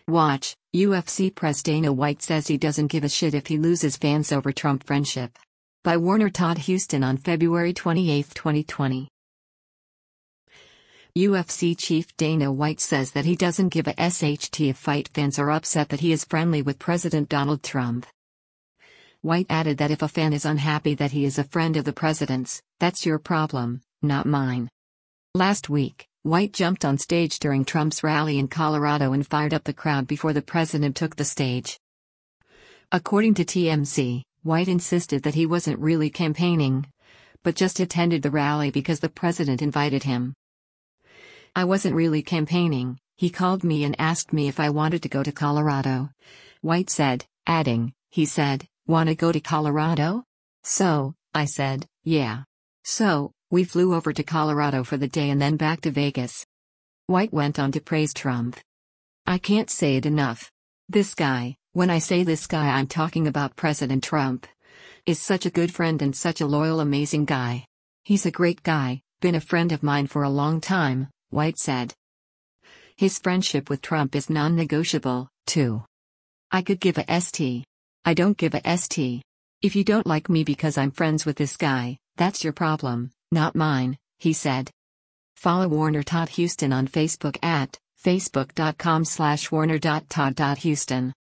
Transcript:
Watch, UFC press Dana White says he doesn't give a shit if he loses fans over Trump friendship. By Warner Todd Houston on February 28, 2020. UFC chief Dana White says that he doesn't give a SHT if fight fans are upset that he is friendly with President Donald Trump. White added that if a fan is unhappy that he is a friend of the president's, that's your problem, not mine. Last week, White jumped on stage during Trump's rally in Colorado and fired up the crowd before the president took the stage. According to TMZ, White insisted that he wasn't really campaigning, but just attended the rally because the president invited him. I wasn't really campaigning, he called me and asked me if I wanted to go to Colorado, White said, adding, he said, "Wanna go to Colorado?" So, I said, yeah. So, we flew over to Colorado for the day and then back to Vegas. White went on to praise Trump. I can't say it enough. This guy, when I say this guy I'm talking about President Trump, is such a good friend and such a loyal amazing guy. He's a great guy, been a friend of mine for a long time, White said. His friendship with Trump is non-negotiable, too. I could give a ST. I don't give a ST. If you don't like me because I'm friends with this guy, that's your problem, not mine, he said. Follow Warner Todd Houston on Facebook at facebook.com/warner.todd.houston.